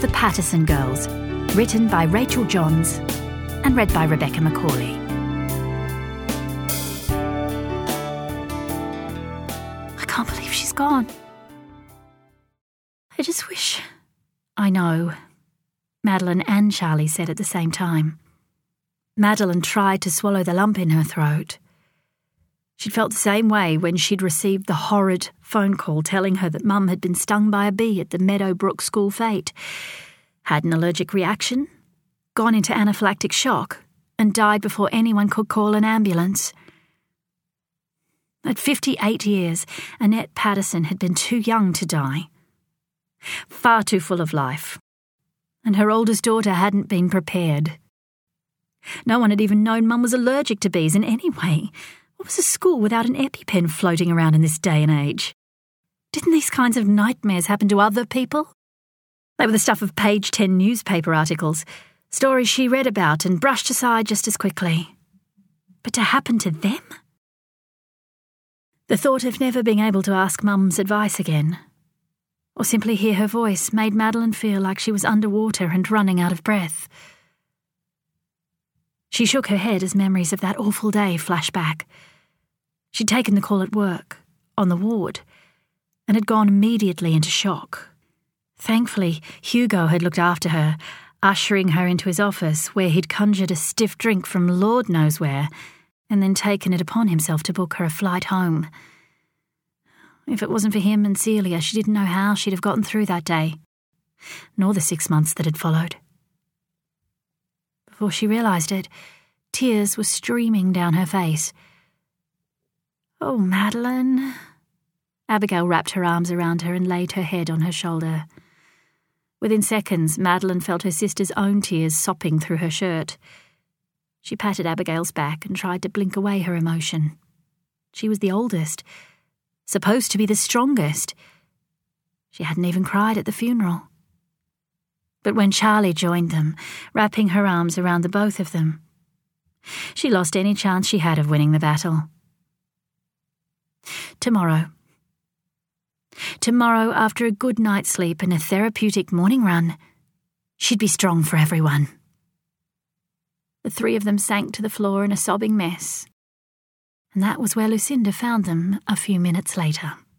The Patterson Girls, written by Rachel Johns and read by Rebecca Macaulay. I can't believe she's gone. I just wish... I know. Madeline and Charlie said at the same time. Madeline tried to swallow the lump in her throat. She'd felt the same way when she'd received the horrid phone call telling her that Mum had been stung by a bee at the Meadowbrook school fete, had an allergic reaction, gone into anaphylactic shock, and died before anyone could call an ambulance. At 58 years, Annette Patterson had been too young to die. Far too full of life. And her oldest daughter hadn't been prepared. No one had even known Mum was allergic to bees in any way. What was a school without an EpiPen floating around in this day and age? Didn't these kinds of nightmares happen to other people? They were the stuff of page 10 newspaper articles, stories she read about and brushed aside just as quickly. But to happen to them? The thought of never being able to ask Mum's advice again, or simply hear her voice, made Madeline feel like she was underwater and running out of breath. She shook her head as memories of that awful day flashed back. She'd taken the call at work, on the ward, and had gone immediately into shock. Thankfully, Hugo had looked after her, ushering her into his office, where he'd conjured a stiff drink from Lord knows where, and then taken it upon himself to book her a flight home. If it wasn't for him and Celia, she didn't know how she'd have gotten through that day, nor the 6 months that had followed. Before she realised it, tears were streaming down her face. "Oh, Madeline." Abigail wrapped her arms around her and laid her head on her shoulder. Within seconds, Madeline felt her sister's own tears sopping through her shirt. She patted Abigail's back and tried to blink away her emotion. She was the oldest, supposed to be the strongest. She hadn't even cried at the funeral. But when Charlie joined them, wrapping her arms around the both of them, she lost any chance she had of winning the battle. Tomorrow, after a good night's sleep and a therapeutic morning run, she'd be strong for everyone. The three of them sank to the floor in a sobbing mess, and that was where Lucinda found them a few minutes later.